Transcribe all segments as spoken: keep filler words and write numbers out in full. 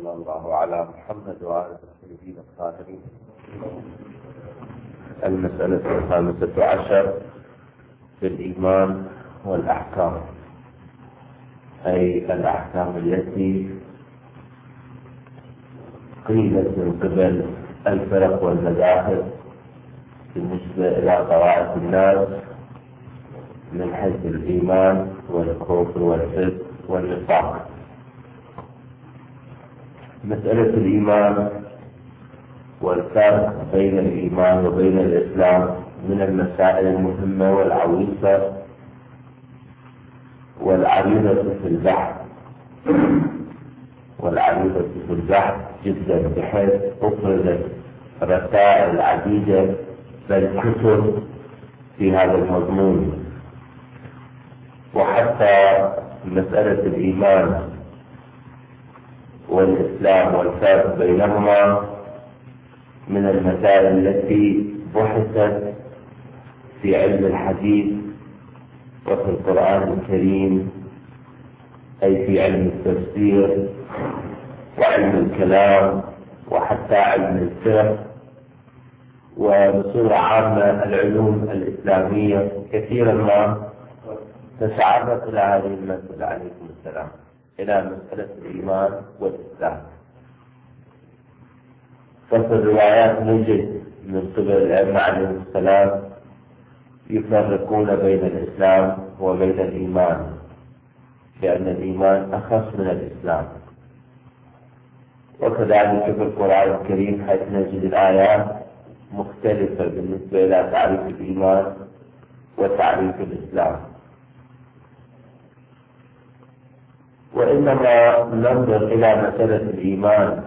وصلى الله على محمد وعلى الطيبين الطاهرين. المسألة الخامسة عشر في الإيمان والأحكام، أي الأحكام التي قيلت من قبل الفرق والمذاهب بالنسبة إلى طوائف الناس من حيث الإيمان والكفر والفسق والنفاق. مسألة الإيمان والفرق بين الإيمان وبين الإسلام من المسائل المهمة والعويصة والعريضة في البحث والعريضة في البحث جدا، بحيث أفردت رسائل عديدة بل كتب في هذا المضمون. وحتى مسألة الإيمان والإسلام والفرق بينهما من المسائل التي بحثت في علم الحديث وفي القرآن الكريم، أي في علم التفسير وعلم الكلام وحتى علم الفقه، وبصورة عامة العلوم الإسلامية كثيرا ما تتعرض إلى هذه المسألة عليكم السلام، إلى مسألة الإيمان والإسلام. ففي الروايات نجد من قبل الأئمة عليهم السلام يفرقون بين الإسلام وبين الإيمان، لأن الإيمان أخف من الإسلام. وكذلك في القرآن الكريم حيث نجد الآيات مختلفة بالنسبة إلى تعريف الإيمان وتعريف الإسلام. وإنما ننظر إلى مسألة الإيمان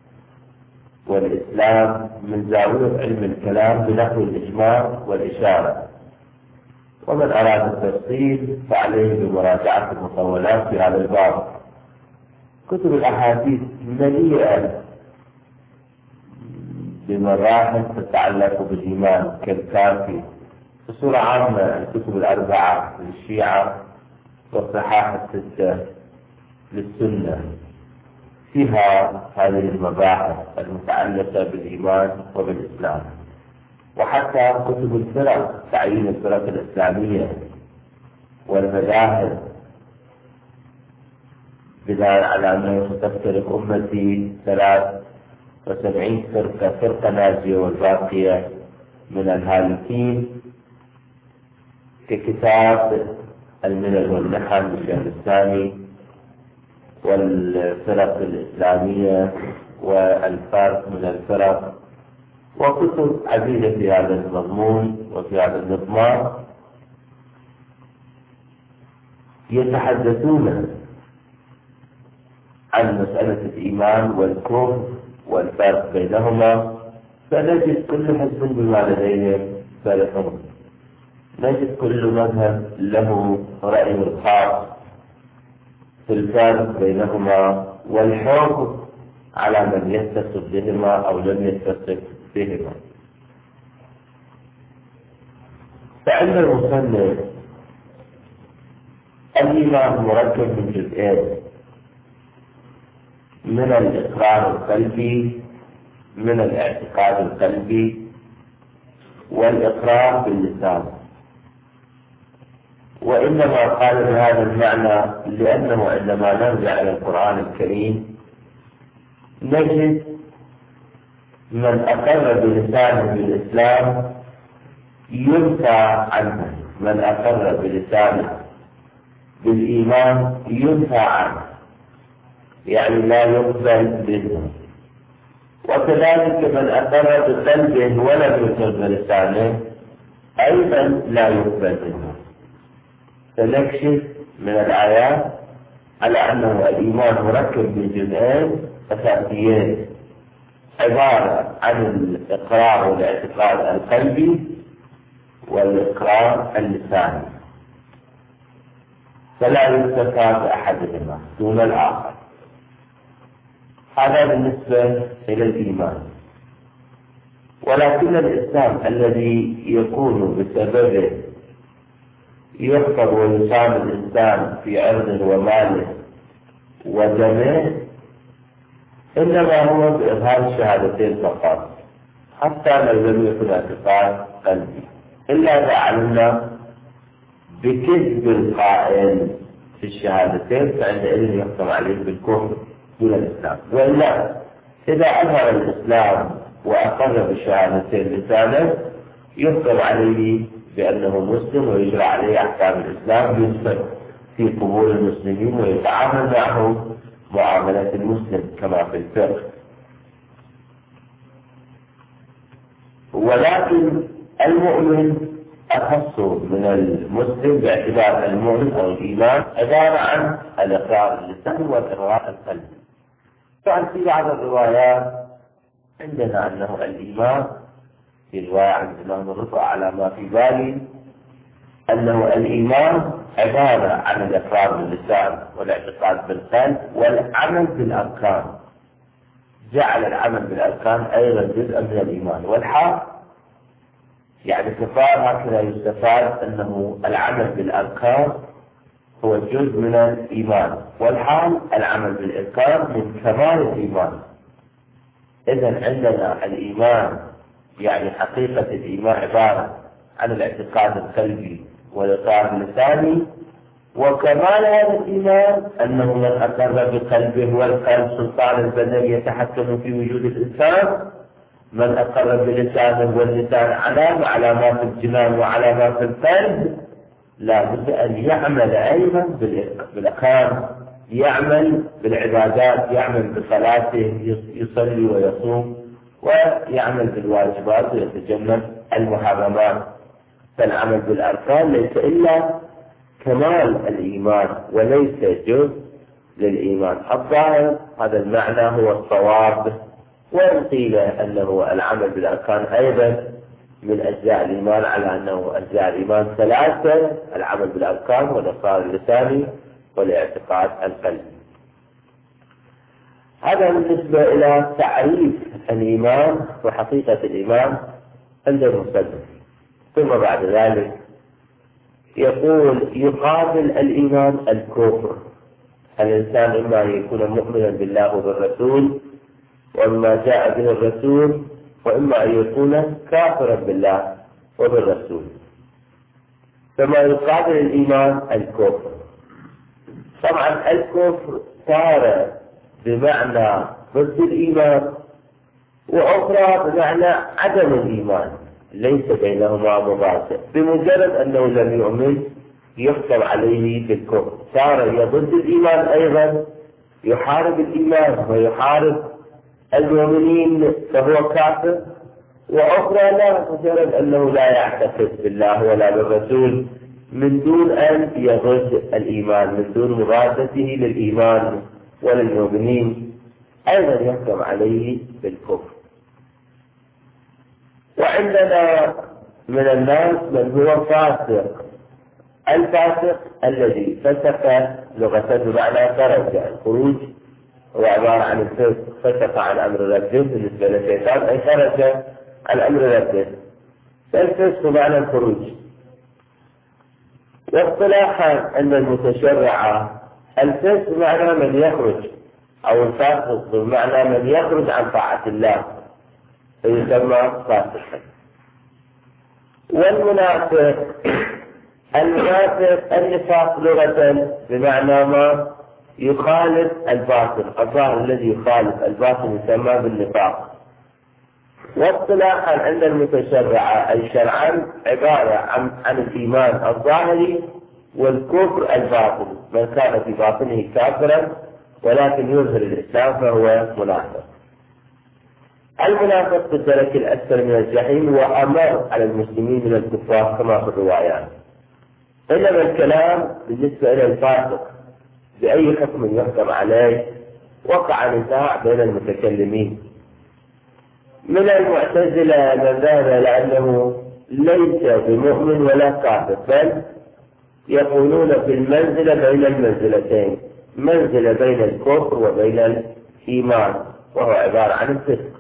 والإسلام من زاوية علم الكلام بنحو الإجمال والإشارة، ومن أراد التفصيل فعليه بمراجعة المطولات في هذا الباب. كتب الأحاديث مليئة بمراحل تتعلق بالإيمان كالكافي. بصورة عامة الكتب الأربعة للشيعة والصحاح الستة للسنة فيها هذه المباحث المتعلقة بالإيمان وبالإسلام. وحتى كتب الفرق، تعيين الفرق الإسلامية والمذاهب، بناء على أنه ستفترق أمتي ثلاث وسبعين فرقة، فرقة ناجية والباقية من الهالكين، ككتاب الملل والنحل للشيخ الثاني، والفرق الإسلامية والفرق من الفرق، وكتب عديدة في هذا المضمون وفي هذا المضمار يتحدثون عن مسألة الإيمان والكفر والفرق بينهما. فنجد كل حزب بما لديهم فرحون، نجد كل مذهب له رأي خاص في الفرق بينهما والحكم على من يتصف بهما أو لم يتصف بهما. فعند المصنف الإيمان مركب من جزئين: من الإقرار القلبي، من الاعتقاد القلبي، والإقرار باللسان. وإنما قال بهذا المعنى لأنه عندما نرجع إلى القرآن الكريم نجد من أقر بلسانه بالإسلام ينفى عنه، من أقر بلسانه بالإيمان ينفى عنه، يعني لا يقبل به. وكذلك من أقر بقلبه ولم يقر بلسانه أيضا لا يقبل به. فنكشف من الآيات على أنه الإيمان مركب من جزئين أساسيين، عبارة عن الإقرار والاعتقاد القلبي والإقرار اللساني، فلا يكتفى بأحدهما دون الآخر. هذا بالنسبة إلى الإيمان. ولكن الإسلام الذي يكون بسببه يحفظ ويصان الإنسان في عرضه وماله ودمه إنما هو بإظهار الشهادتين فقط، حتى لو لم يكن اعتقاد قلبي، إلا إذا علمنا بكذب القائل في الشهادتين فعندئذ يحكم عليه بالكفر دون الإسلام. وإلا إذا أظهر الإسلام وأقر بالشهادتين لسانه يحكم عليه بأنه مسلم ويجرى عليه أحكام الإسلام، يدخل في قبور المسلمين ويتعامل معهم معاملة المسلم كما في الفقه. ولكن المؤمن أخص من المسلم باعتبار المؤمن أو الإيمان عبارة عن الإقرار اللساني والإقرار القلبي. طبعا في بعض الروايات عندنا أنه الإيمان، في رواية عن الإمام الرفع على ما في بالي، أنه الإيمان عبارة عن الإقرار باللسان والاعتقاد بالقلب والعمل بالأركان. جعل العمل بالأركان أيضا جزءا من الإيمان. والحال يعني كفار هكذا يستفاد أنه العمل بالأركان هو جزء من الإيمان، والحال العمل بالأركان من كمال الإيمان. إذن عندنا الإيمان يعني حقيقة الإيمان عبارة عن الاعتقاد القلبي والإقرار اللساني، وكمال هذا الإيمان أنه من أقر بقلبه، والقلب سلطان البدن يتحكم في وجود الإنسان، من أقر بلسانه واللسان علامة علامات الجنان وعلامات القلب، لا بد أن يعمل أيضا بالأركان، يعمل بالعبادات، يعمل بصلاته، يصلي ويصوم ويعمل بالواجبات ويتجنب المحرمات. فالعمل بالأركان ليس إلا كمال الإيمان وليس جزء للإيمان. الظاهر هذا المعنى هو الصواب، وإن قيل أنه العمل بالأركان أيضا من أجزاء الإيمان على أنه أجزاء الإيمان ثلاثة: العمل بالأركان والإقرار اللساني والاعتقاد القلبي. هذا بالنسبة إلى تعريف الإيمان وحقيقة الإيمان عند المصنف. ثم بعد ذلك يقول يقابل الإيمان الكفر. الإنسان إما أن يكون مؤمنا بالله وبالرسول وما جاء به الرسول، وإما أن يكون كافرا بالله وبالرسول. فما يقابل الإيمان الكفر. طبعا الكفر صار بمعنى ضد الإيمان، وأخرى بمعنى عدم الإيمان، ليس بينهما مباشر. بمجرد أنه لم يؤمن يحكم عليه بالكفر، صار يضد الإيمان أيضا، يحارب الإيمان ويحارب المؤمنين فهو كافر. وأخرى لا، مجرد أنه لا يعتقد بالله ولا بالرسول من دون أن يضد الإيمان، من دون مضادته للإيمان وللمؤمنين، أيضا يحكم عليه بالكفر. وعندنا من الناس من هو فاسق. الفاسق الذي فسق لغة بمعنى خرج. الخروج هو عبارة عن الفسق، فسق عن أمر ربه بالنسبة للشيطان، أي خرج عن أمر ربه، فالفسق معنى الخروج. واصطلاحا عند المتشرعة الفسق معنى من يخرج، أو الفاسق بمعنى من يخرج عن طاعة الله فيسمى فاسقا. والمنافق، المنافق النفاق لغة بمعنى ما يخالف الباطل، الظاهر الذي يخالف الباطل يسمى بالنفاق. واصطلاحا عند المتشرعة أي شرعا عبارة عن, عن الإيمان الظاهري والكفر الباطل، من كان في باطنه كافرا ولكن يظهر الإسلام فهو منافق. المنافق في الدرك الأسفل من الجحيم وأمر على المسلمين من الكفار كما في الروايات. إنما الكلام بالنسبة إلى الفاسق بأي حكم يحكم عليه وقع نزاع بين المتكلمين. من المعتزلة من ذهب إلى أنه ليس بمؤمن ولا كافر، بل يقولون في المنزلة بين المنزلتين، منزلة بين الكفر وبين الإيمان، وهو عبارة عن الفسق.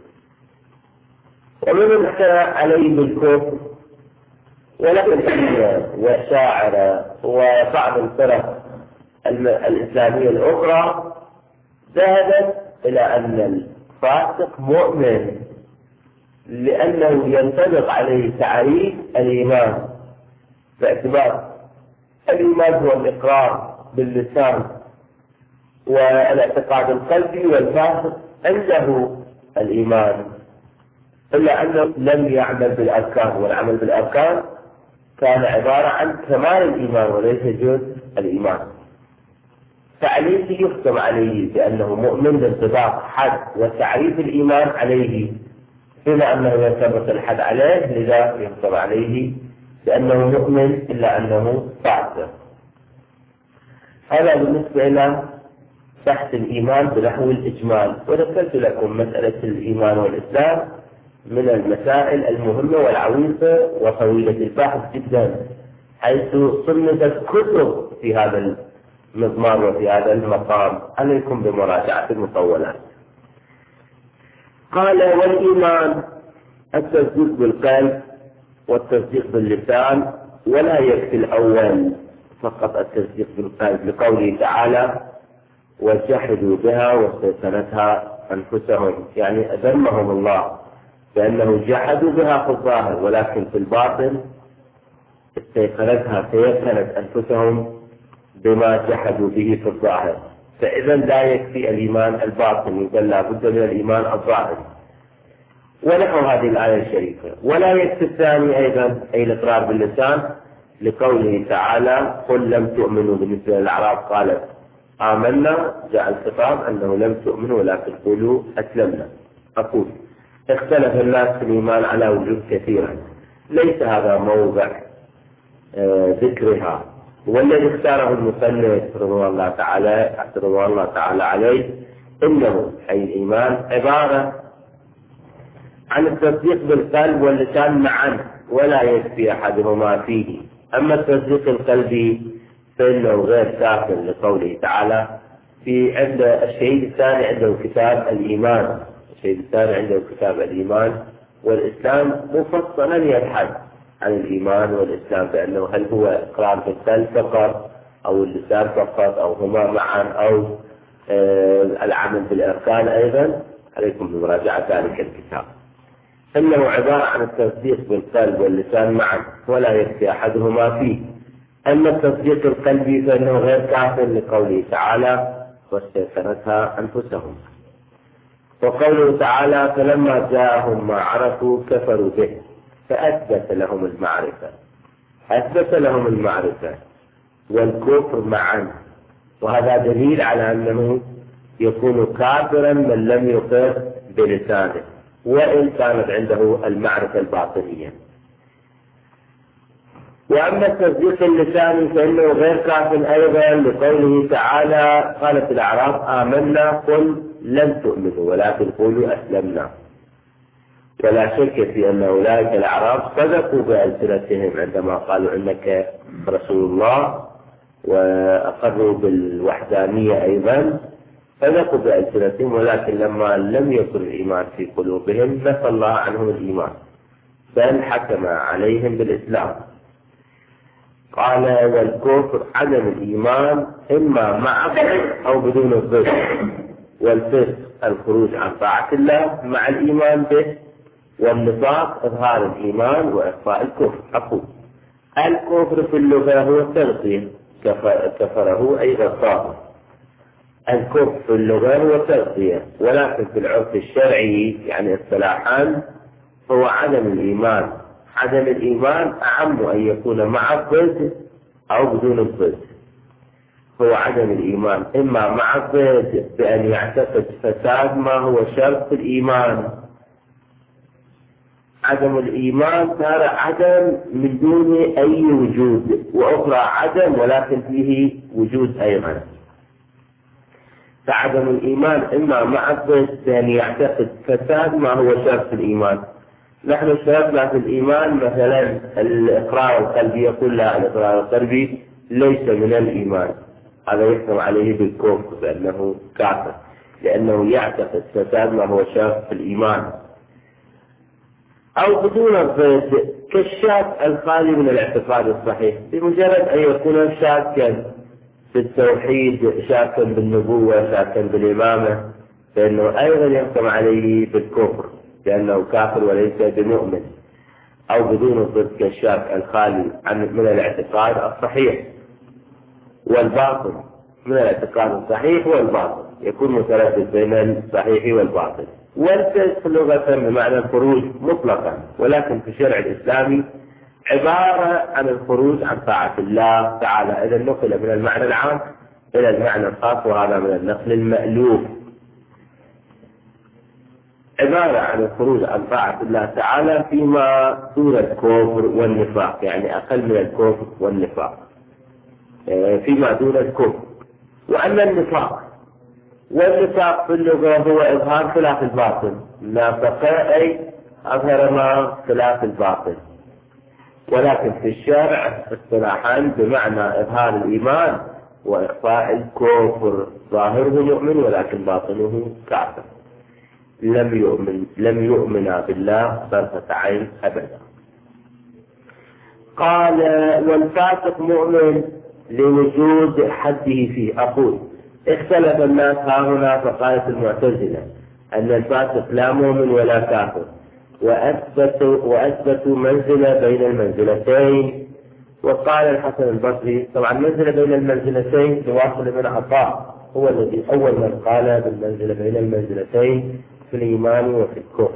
ومن احترى عليه بالكفر ولكن وشاعر وبعض الفرق الإسلامية الأخرى ذهبت إلى أن الفاسق مؤمن لأنه ينطبق عليه تعريف الإيمان، باعتبار الإيمان هو الإقرار باللسان والاعتقاد القلبي، والفاسق عنده الإيمان إلا أنه لم يعمل بالأركان، والعمل بالأركان كان عبارة عن كمال الإيمان وليس جزء الإيمان، فعليه يختم عليه بأنه مؤمن بانطباق حد وتعريف الإيمان عليه، بما أنه ينطبق الحد عليه لذا يختم عليه بأنه مؤمن إلا أنه فاسق. هذا بالنسبة إلى بحث الإيمان بنحو الإجمال. وذكرت لكم مسألة الإيمان والإسلام من المسائل المهمة والعويصة وطويلة البحث جدا، حيث صنفت كتب في هذا المضمار وفي هذا المقام، عليكم بمراجعة المطولات. قال: والإيمان التصديق بالقلب والتصديق باللسان، ولا يكفي الأول فقط التصديق بالقلب، لقوله تعالى: وجحدوا بها واستيقنتها أنفسهم، يعني أذمهم الله بأنه جحدوا بها في الظاهر، ولكن في الباطن استيقنتها تيقنت أنفسهم بما جحدوا به في الظاهر. فإذا لا يكفي الإيمان الباطني، بل لا بد من الإيمان الظاهري. ونحو هذه الآية الشريفة: ولا يكفي الثاني أيضا، أي الإقرار باللسان، لقوله تعالى: قل لم تؤمنوا. بالنسبة للأعراب قالت آمنا، جاء الخطاب أنه لم تؤمنوا ولكن قولوا أسلمنا. أقول: اختلف الناس في الإيمان على وجوه كثيرا، ليس هذا موضع آه ذكرها، والذي اختاره المصنف رضوان الله تعالى رضوان الله تعالى عليه إنه أي الإيمان عبارة عن التصديق بالقلب واللسان معا، ولا يكفي أحدهما فيه. أما التصديق القلبي فإنه غير كاف، لقوله تعالى في عند الشهيد الثاني عنده كتاب الإيمان، الشهيد الثاني عنده كتاب الإيمان والإسلام مفصلا يبحث عن الإيمان والإسلام، بأنه هل هو إقرار بالقلب فقط أو اللسان فقط أو هما معا أو آه العمل بالأركان أيضا. عليكم بمراجعة ذلك الكتاب. إنه عبارة عن التصديق بالقلب واللسان معا، ولا يكفي أحدهما فيه. أما التصديق القلبي فإنه غير كاف، لقوله تعالى: واستيقنتها أنفسهم. وقوله تعالى: فلما جاءهم ما عرفوا كفروا به، فأثبت لهم المعرفة. أثبت لهم المعرفة والكفر معا، وهذا دليل على أنه يكون كافرا من لم يقر بلسانه وإن كانت عنده المعرفة الباطنية. وأما التصديق اللساني فإنه غير كاف أيضا، لقوله تعالى: قالت الأعراب آمنا، قل لم تؤمنوا ولكن قولوا أسلمنا. ولا شك في أن أولئك الأعراب صدقوا بألسنتهم عندما قالوا إنك رسول الله، وأقروا بالوحدانية أيضا، صدقوا بألسنتهم، ولكن لما لم يكن الإيمان في قلوبهم نفى الله عنهم الإيمان، بل حكم عليهم بالإسلام. قال: والكفر عدم الإيمان إما مع أو بدون الفسق، والفسق الخروج عن طاعة الله مع الإيمان به، والنفاق إظهار الإيمان وإخفاء الكفر. أقول: الكفر في اللغة هو التغطية، كفره أي غطاه. الكفر في اللغة هو التغطية، ولكن في العرف الشرعي يعني اصطلاحا هو عدم الإيمان. عدم الإيمان أعم أن يكون مع الضد أو بدون الضد. هو عدم الإيمان إما مع الضد بأن يعتقد فساد ما هو شرط الإيمان. عدم الإيمان ترى عدم من دون أي وجود، وأخرى عدم ولكن فيه وجود أيضا. فعدم الإيمان إما مع الضد بأن يعتقد فساد ما هو شرط الإيمان. نحن اشتركنا في الإيمان مثلا الإقرار القلبي، يقول لا، الإقرار القلبي ليس من الإيمان، هذا يحكم عليه بالكفر بأنه كافر، لأنه يعتقد فساد ما هو شرط في الإيمان. أو بدون الضد كالشاك الخالي من الاعتقاد الصحيح، بمجرد أن يكون شاكا في التوحيد، شاكا بالنبوة، شاكا بالإمامة، فإنه أيضا يحكم عليه بالكفر لأنه كافر وليس بمؤمن، أو بدون الضد كالشرك الخالي عن من الاعتقاد الصحيح والباطل. من الاعتقاد الصحيح والباطل يكون متردد بين الصحيح والباطل. والفسق لغة بمعنى الخروج مطلقا، ولكن في الشرع الإسلامي عبارة عن الخروج عن طاعة الله تعالى، إذا نقل من المعنى العام إلى المعنى الخاص، وهذا من النقل المألوف. عبارة عن الخروج عن طاعة الله تعالى فيما دون الكفر والنفاق، يعني أقل من الكفر والنفاق، فيما دون الكفر. وأن النفاق والنفاق في اللغة هو إظهار خلاف الباطل، نافق أي أظهر ما خلاف الباطل، ولكن في الشرع اصطلاحا بمعنى إظهار الإيمان وإخفاء الكفر، ظاهره مؤمن ولكن باطنه كافر، لم يؤمن لم يؤمن بالله طرفة عين أبدا. قال والفاسق مؤمن لوجود حده فيه. أقول اختلف الناس ها هنا، فقالت المعتزلة أن الفاسق لا مؤمن ولا كافر، وأثبتوا, وأثبتوا منزلة بين المنزلتين. وقال الحسن البصري، طبعا منزلة بين المنزلتين لواصل بن عطاء هو الذي أول من قال بالمنزلة بين المنزلتين في الإيمان وفي الكفر.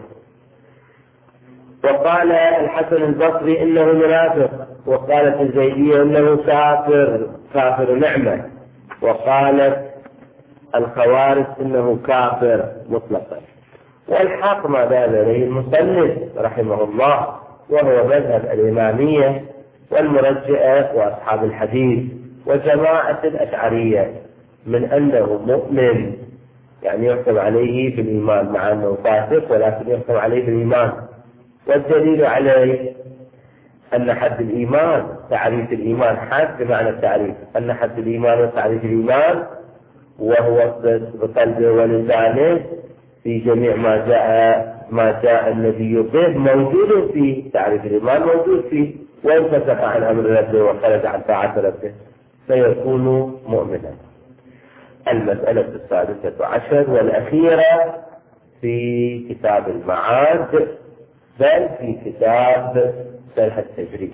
وقال الحسن البصري إنه منافق، وقالت الزيدية إنه كافر كافر نعمة، وقالت الخوارج إنه كافر مطلقا. والحق ما دال عليه المصنف رحمه الله، وهو مذهب الإمامية والمرجئة وأصحاب الحديث وجماعة الأشعرية، من أنه مؤمن، يعني يحكم عليه بالإيمان مع أنه فاسق ولكن يحكم عليه بالإيمان. والدليل عليه أن حد الإيمان، تعريف الإيمان حد بمعنى التعريف، أن حد الإيمان وتعريف الإيمان وهو بقلبه ولسانه في جميع ما جاء ما جاء النبي به موجود فيه، تعريف الإيمان موجود فيه، وإن فسق عن أمر ربه وخرج عن طاعة ربه فيكون مؤمنا. المسألة السادسة عشر والأخيرة في كتاب المعاد، بل في كتاب شرح التجريد،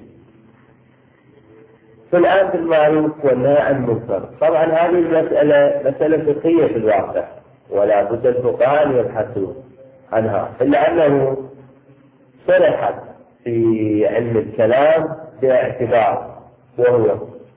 فالآن في المعروف والنهي عن المنكر. طبعا هذه المسألة مسألة فقهية في الواقع، ولا بد الفقهاء أن يبحثوا عنها، إلا أنه صرحت في علم الكلام باعتبار، وهو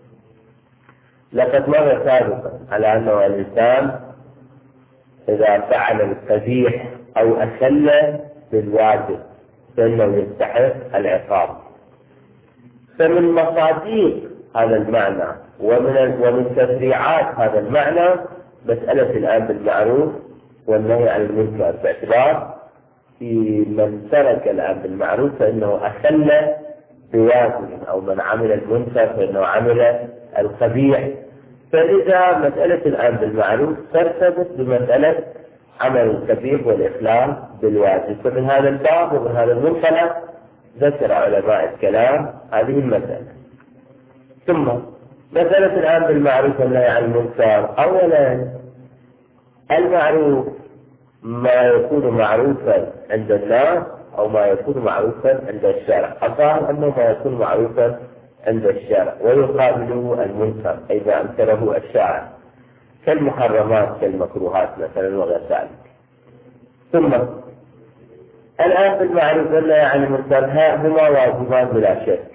لقد مر سابقا على أنه الإنسان إذا فعل القبيح أو أخل بالواجب فإنه يستحق العقاب. فمن مصادر هذا المعنى ومن ومن تفريعات هذا المعنى مسألة الآن بالمعروف والنهي عن المنكر، باعتبار في من ترك الآن بالمعروف فإنه أخل بواجب، أو من عمل المنكر فإنه عمل القبيح. فلذا مسألة الآن بالمعروف ترتبط بمسألة عمل القبيح والإخلال بالواجب. فمن هذا الباب ومن هذا المنطلق ذكر علماء الكلام هذه المسألة. ثم مسألة الآن بالمعروف والنهي عن المنكر، أولا المعروف ما يكون معروفا عند الناس أو ما يكون معروفا عند الشرع. الظاهر أنه ما يكون معروفا عند الشرع ويقابله المنكر أي ما أنكره الشارع، كالمحرمات كالمكروهات مثلا وغير ذلك. ثم الآن بالمعروف والنهي عن المنكر هما واجبان بلا شك،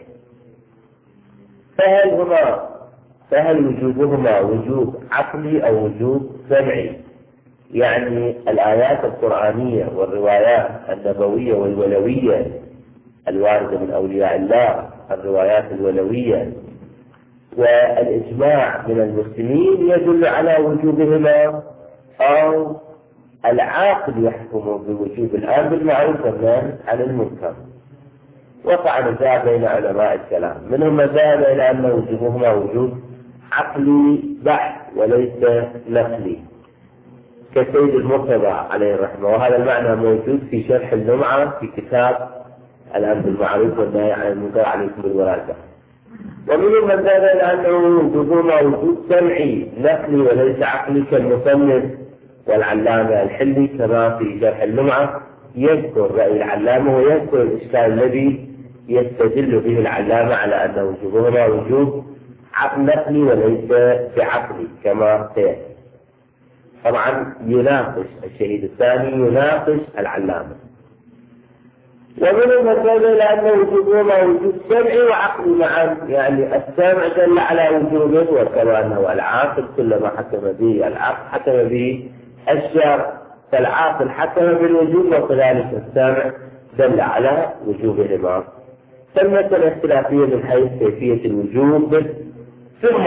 فهل هما فهل وجوبهما وجوب عقلي أو وجوب سمعي؟ يعني الآيات القرآنية والروايات النبوية والولوية الواردة من أولياء الله، الروايات الولوية والإجماع من المسلمين يدل على وجوبهما، أو العاقل يحكم بوجوب الآن بالمعروف والنهي عن المنكر. وقع نزاع بين علماء الكلام، منهم من ذهب إلى أن وجوبهما وجوب عقلي بحت وليس نقلي، كسيد المرتضى عليه الرحمة، وهذا المعنى موجود في شرح اللمعة في كتاب الأمر بالمعروف والنهي عن المنكر عليكم بالمراجعة. ومنهم من ذهب إلى أنه وجوبهما وجوب سمعي نقلي وليس عقلي، كالمصنف والعلامة الحلي كما في جرح اللمعة يذكر رأي العلامة ويذكر الإشكال الذي يستدل به العلامة على أن وجوبهما وجوب نقلي وليس بعقلي كما سيأتي. طبعا يناقش الشهيد الثاني يناقش العلامة، ومن المسألة لأن وجوبهما وجوب سمعي وعقلي معا، يعني السمع دل على وجوبه وكما أنه العاقل كلما حكم به العقل حكم به الشرع، فالعاقل حكم بالوجوب وكذلك السمع دل على وجوبهما. فالمسألة اختلافية من حيث كيفية الوجوب. ثم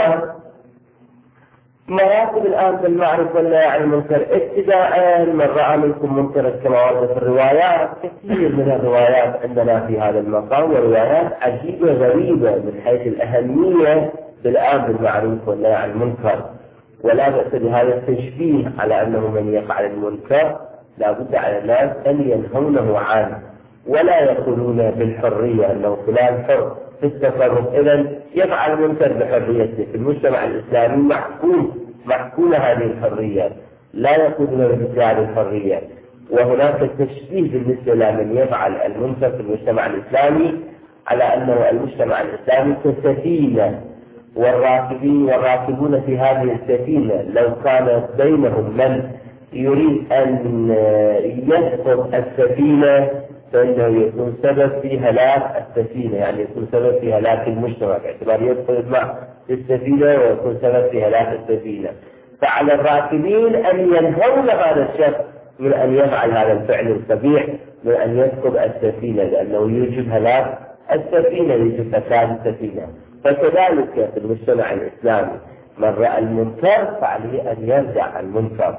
مراتب الآن في المعروف والنهي عن المنكر ابتداء من رأى منكم منكرا كما ورد في الروايات. كثير من الروايات عندنا في هذا المقام وروايات عجيبة غريبة من حيث الأهمية بالآن بالمعروف والنهي عن المنكر، ولا بأس بهذا التشبيه على أنه من يفعل المنكر لا بد على الناس أن ينهونه عنه ولا يقولون بالحرية أنه فلان حر في التصرف، إذن يفعل المنكر بحريته. في المجتمع الإسلامي محكوم محكومة هذه الحرية، لا يقولون بمثل الحرية، وهناك تشبيه بالنسبة لمن يفعل المنكر في المجتمع الإسلامي على أنه المجتمع الإسلامي كسفينة والراكبين والراكبون في هذه السفينة لو كان بينهم من يريد أن يسقط السفينة فإنه يكون سبب في هلاك السفينة، يعني يكون سبب في هلاك المجتمع باعتبار يدخل الماء في السفينة ويكون سبب في هلاك السفينة. فعلى الراكبين أن ينهون هذا الشخص من أن يفعل هذا الفعل القبيح من أن يسقط السفينة، لأنه يوجب هلاك السفينة يوجب فساد السفينة. فكذلك في المجتمع الإسلامي من رأى المنكر فعليه أن يرجع المنكر،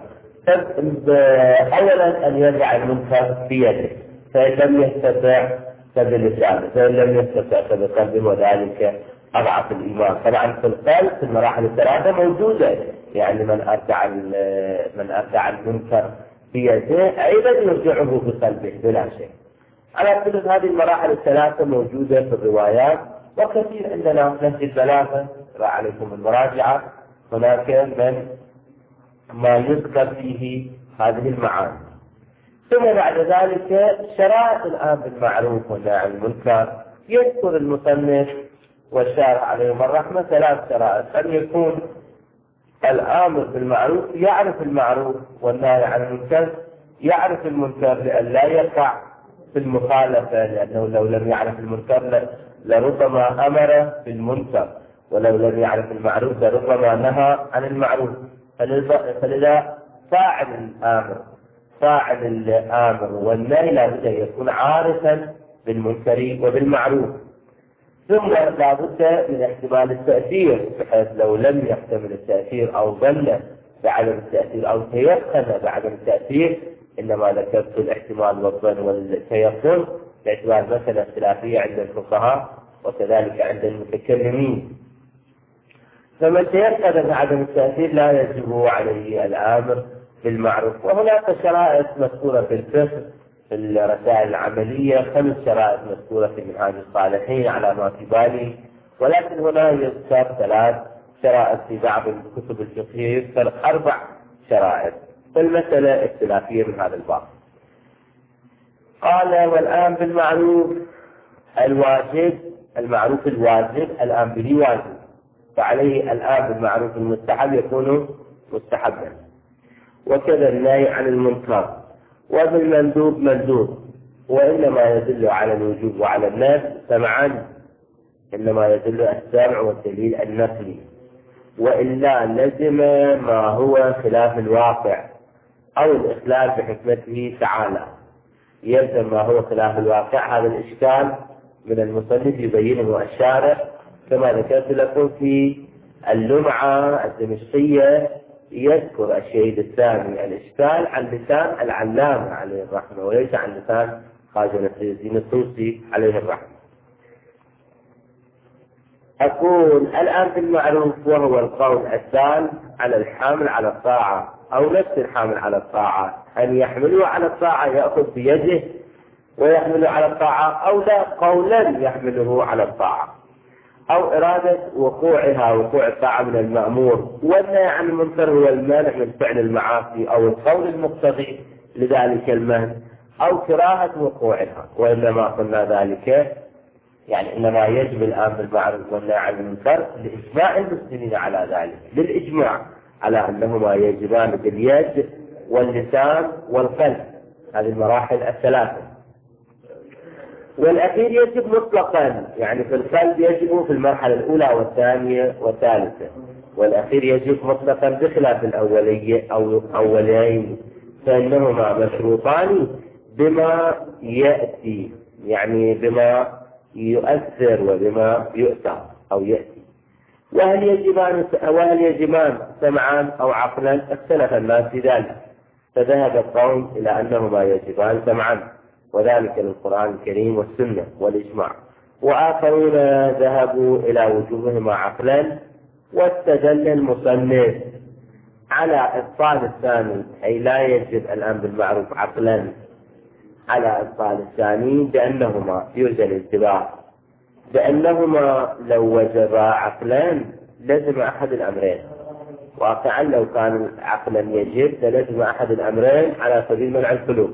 أولا أن يرجع المنكر بيده، فإن لم يستطع فبلسانه، فإن لم يستطع فبقلبه، وذلك أضعف الإيمان. طبعا في القلب في المراحل الثلاثة موجودة، يعني من أرجع من أرجع المنكر بيده أيضا يرجعه بقلبه بلا شيء. على كل هذه المراحل الثلاثة موجودة في الروايات، وكثير عندنا نهج ثلاثة عليكم المراجعة، هناك من ما يذكر فيه هذه المعاني. ثم بعد ذلك شرائط الآن بالمعروف والنهي عن المنكر. يذكر المصنف والشارع عليهم الرحمة ثلاث شرائط: أن يكون الآمر بالمعروف يعرف المعروف والنهي عن المنكر يعرف المنكر لأن لا يقع في المخالفة، لأنه لو لم يعرف المنكر لربما أمر بالمنكر، ولو لم يعرف المعروف لربما نهى عن المعروف. فلذا فاعل الآمر فاعل الآمر والنهي لا بد أن يكون عارفا بالمنكر وبالمعروف. ثم لا بد من احتمال التأثير، بحيث لو لم يحتمل التأثير أو ظن بعدم التأثير أو تيقن بعدم التأثير، إنما ذكرت الاحتمال والظن والتيقن باعتبار مسألة خلافية عند الفقهاء وكذلك عند المتكلمين. فمن تيقن بعدم التأثير لا يجب عليه الآمر بالمعروف. وهناك شرائط مذكورة في الفقه في الرسائل العملية، خمس شرائط مذكورة في منهاج الصالحين على ما في بالي، ولكن هنا يذكر ثلاث شرائط في بعض الكتب الفقهية يذكر أربع شرائط، فالمسألة اختلافية من هذا الباب. قال: والآن بالمعروف الواجب المعروف الواجب الآن به واجب، فعليه الآن بالمعروف المستحب يكون مستحبا، وكذا النهي عن المنكر، وبالمندوب مندوب، وإنما يدل على الوجوب وعلى الناس سمعا، إنما يدل السمع والدليل النقلي، وإلا لزم ما هو خلاف الواقع أو الإخلال بحكمته تعالى. يلزم ما هو خلاف الواقع. هذا الإشكال من المصنف يبينه الشارع كما ذكرت لكم في اللمعة الدمشقية، يذكر الشهيد الثاني الإشكال عن لسان العلامة عليه الرحمة وليس عن لسان خواجة نصير الدين الطوسي عليه الرحمة. أقول الآن بالمعروف وهو القول الثاني على الحامل على الطاعة أو نفس الحامل على الطاعة، أن يحمله على الطاعة يأخذ بيده ويحمله على الطاعة، أو لا قولا يحمله على الطاعة. أو إرادة وقوعها وقوع الطاعة من المأمور، والنهي عن المنكر هو المانع من فعل المعاصي أو القول المقتضي لذلك المنع أو كراهة وقوعها. وإنما قلنا ذلك يعني إنما يجب الآن بالمعروف والنهي عن المنكر لإجماع المسلمين على ذلك، للإجماع على أنهما يجبان باليد واللسان والقلب، هذه المراحل الثلاثة. والأخير يجب مطلقا، يعني في القلب يجب في المرحلة الأولى والثانية والثالثة، والأخير يجب مطلقا بخلاف الأولية أو أولين، فإنهما مشروطان بما يأتي، يعني بما يؤثر وبما يؤثر أو يأتي. وهل يجبان وهل يجبان سمعا أو عقلا؟ اختلف الناس في ذلك، فذهب القوم إلى أنهما يجبان سمعا، وذلك للقرآن الكريم والسنة والإجماع، وآخرون ذهبوا إلى وجوبهما عقلا، واستدل المصنف على إبطال الثاني، أي لا يجب الأمر بالمعروف عقلا، على إبطال الثاني بأنهما يوجد الانتباه، بأنهما لو وجبا عقلا لزم أحد الأمرين، واقعا لو كان عقلا يجب لازم أحد الأمرين على سبيل منع الخلو،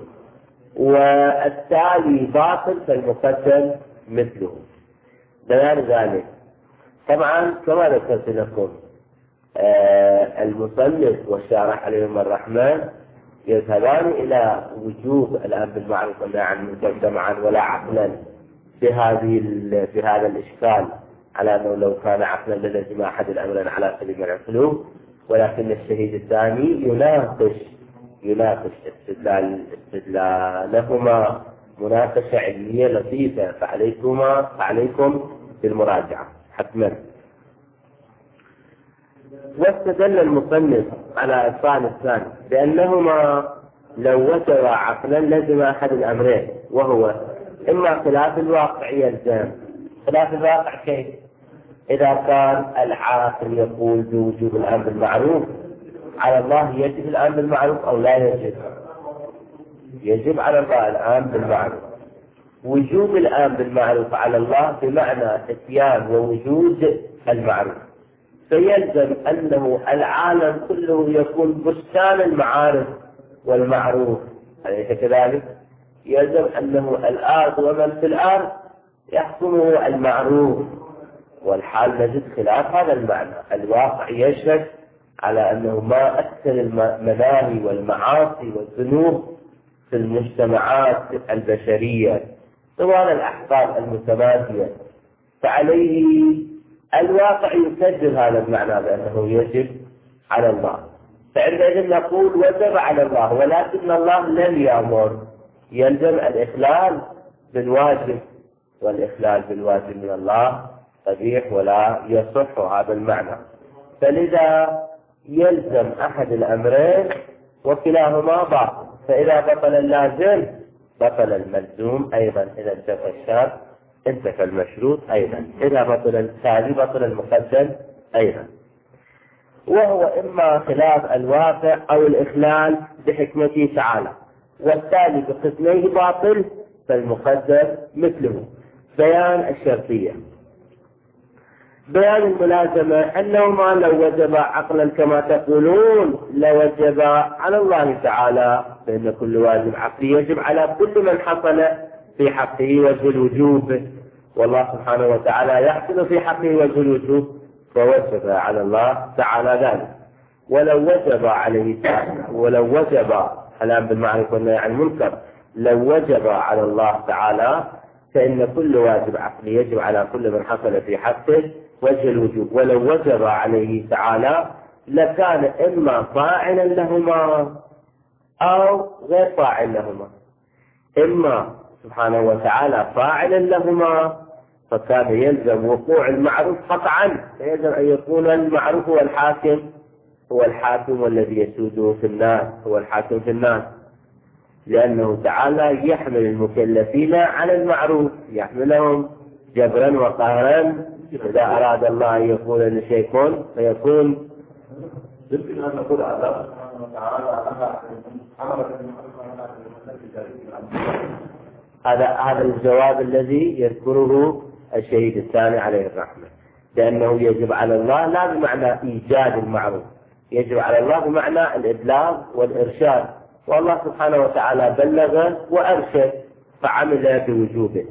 والتالي باطل فالمقدم مثله. بيان ذلك طبعا كما ذكرت لكم آه المصنف والشارح عليهم الرحمن يذهبان إلى وجوب الأمر بالمعروف والنهي عن المنكر سمعا ولا عقلا في هذه في هذا الإشكال، على أنه لو كان عقلا للزم أحد الأمرين على سبيل منع الخلو، ولكن الشهيد الثاني يناقش يناقش استدلال استدلالهما مناقشة علمية لطيفة، فعليكما فعليكم بالمراجعة حتما. واستدل المصنف على إبطال الثاني بأنهما لو وجب عقلا لزم أحد الأمرين، وهو إما خلاف الواقع يلزم. خلاف الواقع كيف؟ إذا كان العاقل يقول بوجوب الأمر بالمعروف، على الله يجب الأمر بالمعروف أو لا يجب؟ يجب على الله الأمر بالمعروف. وجوب الأمر بالمعروف على الله بمعنى اتيان ووجود المعروف، فيلزم أنه العالم كله يكون بستان المعارف والمعروف، أليس كذلك؟ يلزم أنه الأرض ومن في الأرض يحكمه المعروف، والحال نجد خلاف هذا المعنى. الواقع يشهد على أنه ما أكثر المناهي والمعاصي والذنوب في المجتمعات البشرية طوال الأحقاب المتماثلة، فعليه الواقع يسجل هذا المعنى بأنه يجب على الله. فعندئذ نقول وجب على الله، ولكن الله لم يأمر، يلزم الإخلال بالواجب، والإخلال بالواجب من الله قبيح ولا يصح هذا المعنى، فلذا يلزم أحد الأمرين وكلاهما باطل. فإذا بطل اللازم بطل الملزوم أيضا، إذا انتفى الشرط انتفى المشروط أيضا، إذا بطل الثاني بطل المقدم أيضا. وهو إما خلاف الواقع أو الإخلال بحكمته تعالى، والتالي بقسميه باطل فالمقدم مثله. بيان الشرطية. بيان الملازمة أنه ما لو وجب عقلا كما تقولون لوجب على الله تعالى، فإن كل واجب عقلي يجب على كل من حصل في حقه وجه الوجوب، والله سبحانه وتعالى يحصل في حقه وجه الوجوب، فوجب على الله تعالى ذلك. ولو وجب عليه تعالى ولو وجب الآن بالمعروف والنهي عن المنكر لو وجب على الله تعالى، فإن كل واجب عقلي يجب على كل من حصل في حقه وجه الوجوب. ولو وجب عليه تعالى لكان إما فاعلا لهما أو غير فاعل لهما، إما سبحانه وتعالى فاعلا لهما فكان يلزم وقوع المعروف قطعا، فيجب أن يكون المعروف هو الحاكم هو الحاكم والذي يسوده في الناس، هو الحاكم في الناس، لأنه تعالى يحمل المكلفين على المعروف، يحملهم جبرا وقهرا. إذا أراد الله أن يقول لشيء كن فيكون. يمكن أن نقول الله تعالى هذا هذا الجواب الذي يذكره الشهيد الثاني عليه الرحمة. لأنه يجب على الله لا بمعنى إيجاد المعروف، يجب على الله بمعنى الإبلاغ والإرشاد، والله سبحانه وتعالى بلغ وأرشد فعمل بوجوبه.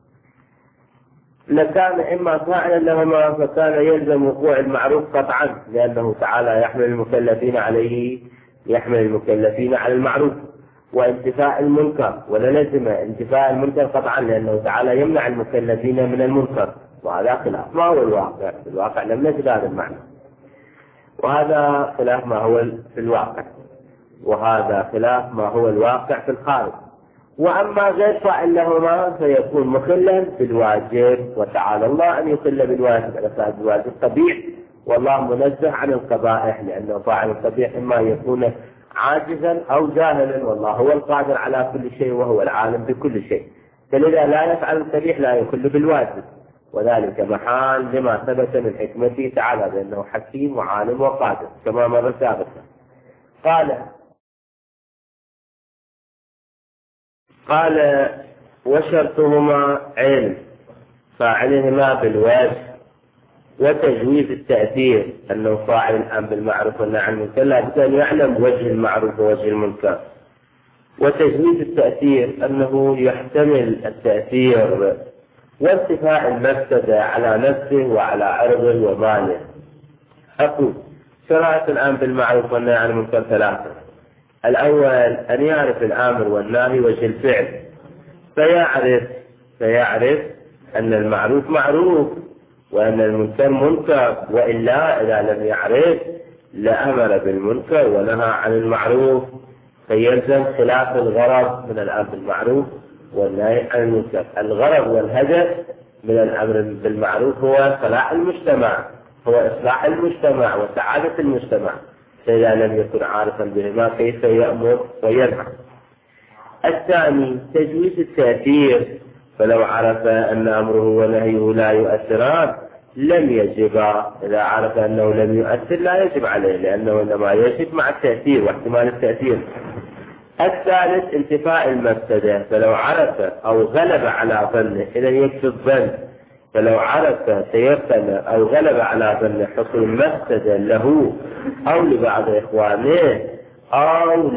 لكان إما فاعلا لهما فكان يلزم وقوع المعروف قطعا، لأنه تعالى يحمل المكلفين عليه، يحمل المكلفين على المعروف وانتفاء المنكر، وللزم انتفاء المنكر قطعا لأنه تعالى يمنع المكلفين من المنكر، وهذا خلاف ما هو الواقع. في الواقع لم نجد هذا المعنى، وهذا خلاف ما هو في الواقع، وهذا خلاف ما هو الواقع في الخارج. وأما غير فاعل لهما فيكون مخلا بالواجب، وتعالى الله أن يخل بالواجب على أساس الواجب قبيح، والله منزه عن القبائح، لأنه فاعل القبيح إما يكون عاجزا أو جاهلا، والله هو القادر على كل شيء وهو العالم بكل شيء، فلذا لا يفعل القبيح لا يخل بالواجب، وذلك محال لما ثبت من حكمته تعالى بأنه حكيم وعالم وقادر كما مر سابقا. قال قال وشرطهما علم فاعلهما بالوجه وتجويز التأثير، أنه فاعل الأمر بالمعروف والنهي عن المنكر لابد أن يعلم وجه المعروف ووجه المنكر. وتجويز التأثير أنه يحتمل التأثير وارتفاع المفسدة على نفسه وعلى عرضه وماله. أقول شرائط الأمر بالمعروف والنهي عن المنكر ثلاثة. الأول أن يعرف الآمر والناهي وجه الفعل، فيعرف فيعرف أن المعروف معروف وأن المنكر منكر، وإلا إذا لم يعرف لأمر بالمنكر ونهى عن المعروف، فيلزم خلاف الغرض من الأمر بالمعروف والنهي عن المنكر. الغرض والهدف من الأمر بالمعروف هو صلاح المجتمع، هو إصلاح المجتمع وسعادة المجتمع، فإذا لم يكن عارفا بهما كيف يأمر وينهى. الثاني تجويز التأثير، فلو عرف أن أمره ونهيه لا يؤثران لم يجب، إذا عرف أنه لم يؤثر لا يجب عليه، لأنه إنما يجب مع التأثير واحتمال التأثير. الثالث انتفاء المفسدة، فلو عرف أو غلب على ظنه، إذا يكفي الظن، فلو عرف تيقن أو غلب على ظنه حصول مفسدة له أو لبعض إخوانه أو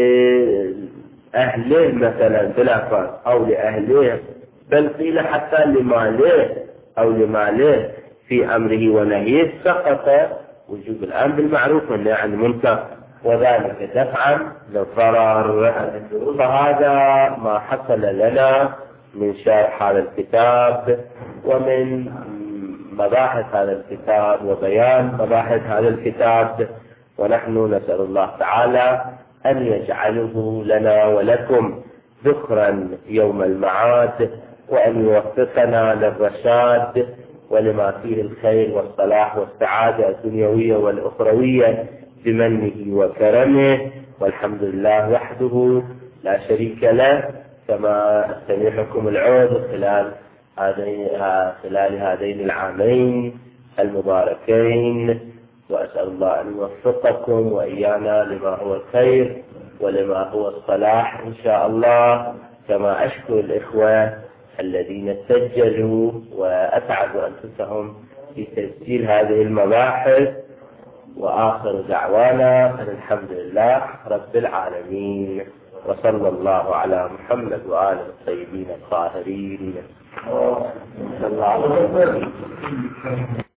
لأهله مثلا بلا فرق أو لأهله، بل قيل حتى لماله أو لماله في أمره ونهيه، سقط وجوب الأمر بالمعروف والنهي عن المنكر، وذلك دفعا للضرر. فهذا ما حصل لنا من شرح هذا الكتاب ومن مباحث هذا الكتاب وبيان مباحث هذا الكتاب، ونحن نسأل الله تعالى أن يجعله لنا ولكم ذكرا يوم المعاد، وأن يوفقنا للرشاد ولما فيه الخير والصلاح والسعادة الدنيوية والأخروية بمنه وكرمه، والحمد لله وحده لا شريك له. كما أستميحكم العود خلال هذين خلال هذين العامين المباركين، وأسأل الله أن يوفقكم وإيانا لما هو الخير ولما هو الصلاح إن شاء الله. كما أشكر الإخوة الذين سجلوا وأتعبوا أنفسهم في تسجيل هذه المباحث، وآخر دعوانا أن الحمد لله رب العالمين، وصلى الله على محمد وآله الطيبين الطاهرين.